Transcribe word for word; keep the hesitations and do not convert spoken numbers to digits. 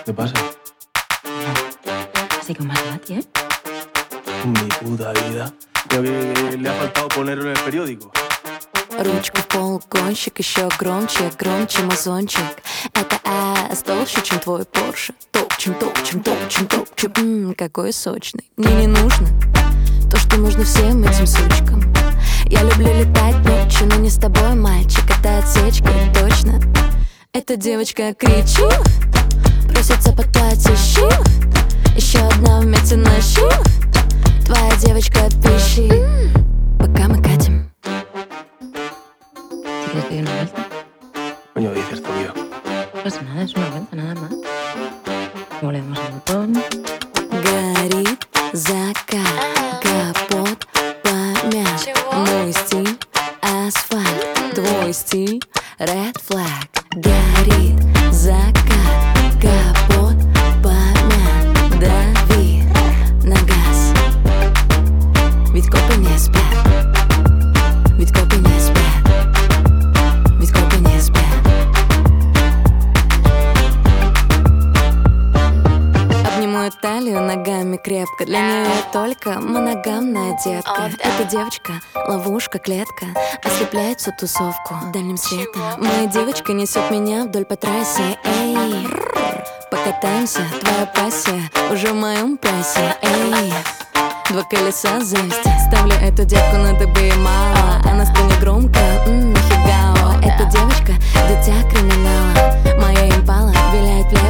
¿Qué pasa? Así que más la tiene. Mi puta vida. Creo que le ha faltado ponerlo en el periódico. Ручку в пол, гонщик, еще громче, громче мазончик. Это эс толще, чем твой Порше. Топчем, топчем, топчем, топчем. Ммм, какой сочный. Мне не нужно то, что нужно всем этим сучкам. Я люблю летать ночью, но не с тобой, мальчик. Это отсечка, точно. Эта девочка кричит, просится под платье щи. Еще одна вместе на щи. Твоя девочка пищит. Пока мы катим. ¿Quieres que dé una vuelta? Coño, dices tú, tío. No pasa nada, es una vuelta nada más. Luego le damos el botón. Горит закат, капот помят. Мой стиль асфальт, твой стиль red flag. Горит закат, капот помят. Дави на газ, ведь копы не спят. Ведь копы не спят. Ведь копы не спят. Обниму талию ногами крепко. Для нее я только моногамная детка. Эта девочка — ловушка, клетка. Ослепляет всю тусовку дальним светом. Моя девочка несет меня вдоль по трассе. Эй, покатаемся, твоя пассия уже в моем прайсе. Эй, два колеса зависти. Ставлю эту девку на дыбы мало. Она станет громко, ммм, хигао. Эта девочка — дитя криминала. Моя импала виляет в